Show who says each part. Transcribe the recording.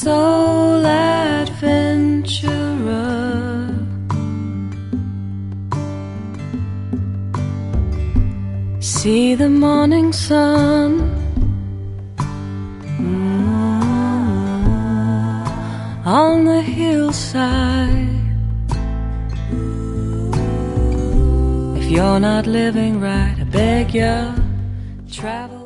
Speaker 1: soul adventurer. See the morning sun on the hillside. If you're not living right, I beg you, travel.